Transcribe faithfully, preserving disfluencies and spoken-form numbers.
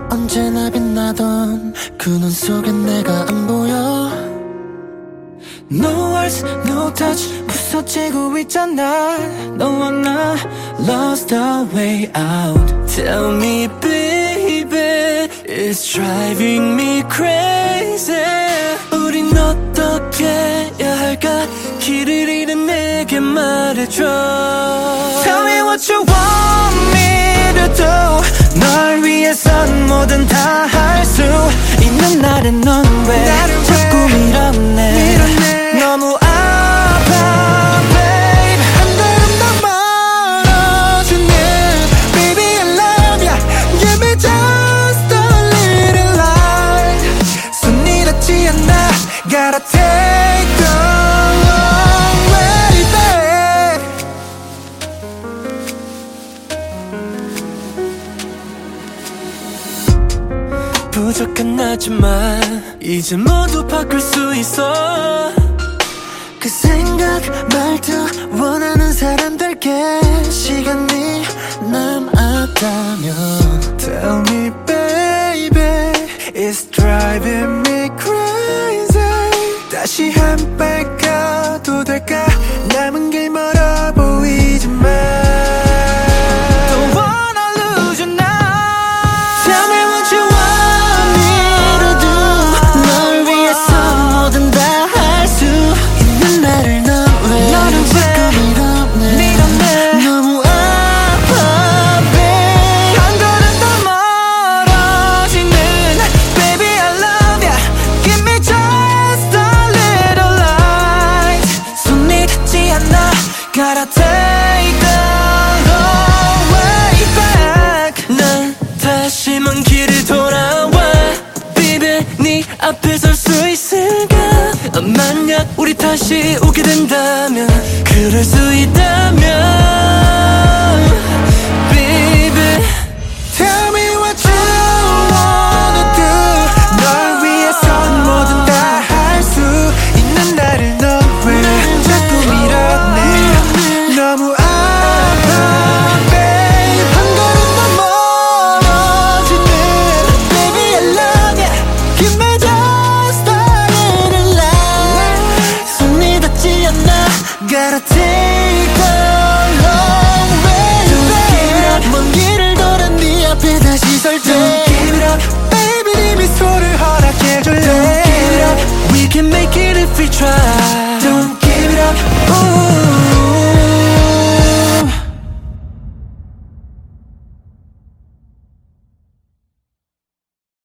언제나 빛나던 그 눈 속엔 내가 안 보여. No words, no touch, 부서지고 있잖아. 너와 나 lost the way out. Tell me baby, it's driving me crazy. 우린 어떻게 해야 할까? 길을 잃은 내게 말해줘. Tell me what you want me to do. 널 위해선 뭐든 다 할 수 있는 날엔 넌 왜 자꾸 밀어내. 너무 아파 babe. 한 걸음 더 멀어지네. Baby I love ya. Give me just a little light. 손이 닿지 않아. Gotta take the long way back. 부족한 나지만 이제 모두 바꿀 수 있어. 그 생각 말투 원하는 사람들께 시간이 남았다면 Tell me baby, it's driving me crazy. 다시 한 발 가도 될까? 남은 길 멀어 보이지만 Don't wanna lose you now. Tell me what you want me to do. 널 위해서 뭐든 다 할 수 있는 나를 넌 왜 자꾸 밀어내. 너무 아파 babe. 한 걸음 더 멀어지는 Baby I love ya. Give me just a little light. 손이 닿지 않아. Gotta take the long way back. 난 다시 먼 길을 돌아와. Baby 네 앞에 설 수 있을까? 만약 우리 다시 오게 된다면, 그럴 수 있다면